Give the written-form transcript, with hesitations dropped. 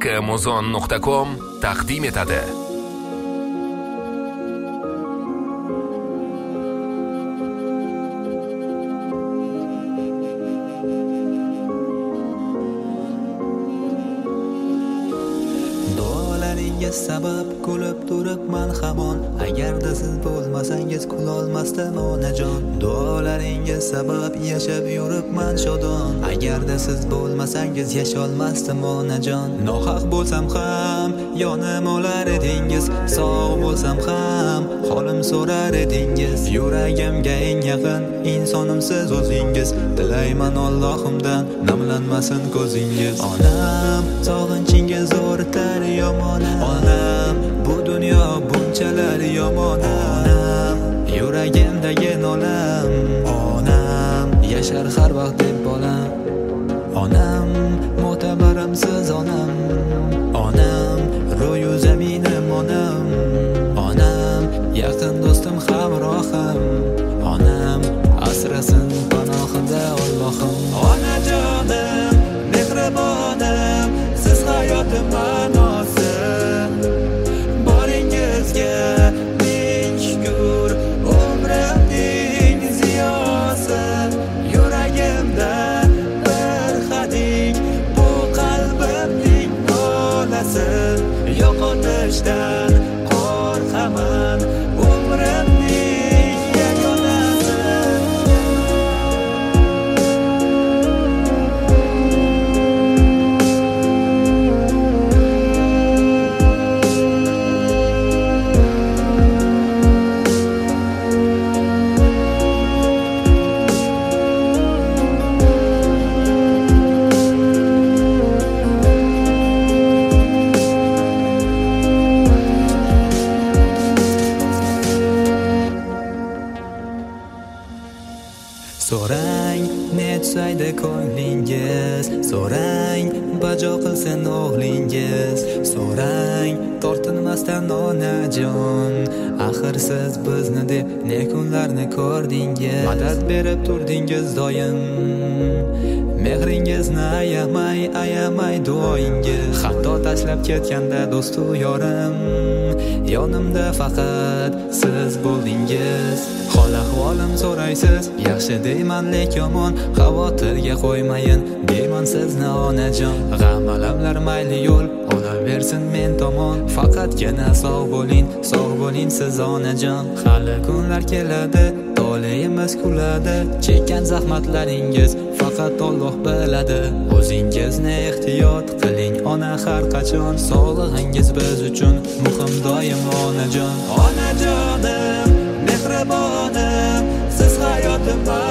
Amazon.com taqdim etadi. Duolaringiz sabab kulib turibman hamon. Agarda siz bo'lmasangiz kulolmasdim onajon. Duolaringiz sabab yashab yuribman shodon. Agarda siz bo'lmasangiz yasholmasdim onajon. Nohaq bo'lsam ham yonim olar edingiz, sog' bo'lsam ham holim so'rar edingiz. Yuragimga eng yaqin insonim siz o'zingiz. Tilayman Allohimdan namlanmasin ko'zingiz. Onam sog'inchingiz o'rtar yomon. Onam bu dunyo bunchalar yomon. Onam yuragimdagi nolam. Onam yashar har vaqt deb bolam. Onam mo'tabarim siz onam. Onam ro'yu zaminim onam. Onam yaqin do'stim hamrohim. Onam asrasin panohida Allohim. Onajonim mehribonim, siz hayotim ma'nosi. Boringizga ming shukr, umrimning ziyosi. Yuragimda bir hadik, bu qalbimning nolasi. Yo'qotishdan qo'rqaman, umrimning yagonasi. So'rang nechayda ko'nglingiz, so'rang bajo qilsin o'g'lingiz. So'rang tortinmasdan onajon, axir siz bizni deb ne kunlarni ko'rdingiz. Madad berib turdingiz doim, mehringizni ayamay duoyingiz. Hatto tashlab ketganda do'stu yorim, yonimda faqat siz bo'ldingiz. Hol ahvolim so'raysiz, yaxshi deyman lek yomon. Xavotirga qo'ymayin deyman sizni onajon. G'am alamlar mayli yo'l olaversin men tomon. Faqatgina sog' bo'ling siz onajon. Hali kunlar keladi, to'layimiz kuladi. Chekkan zahmatlaringiz faqat Alloh biladi. O'zingizni ehtiyot qiling ona har qachon. Sog'lig'ingiz biz uchun muhim doim onajon. Onajonim mehribonim, siz hayotim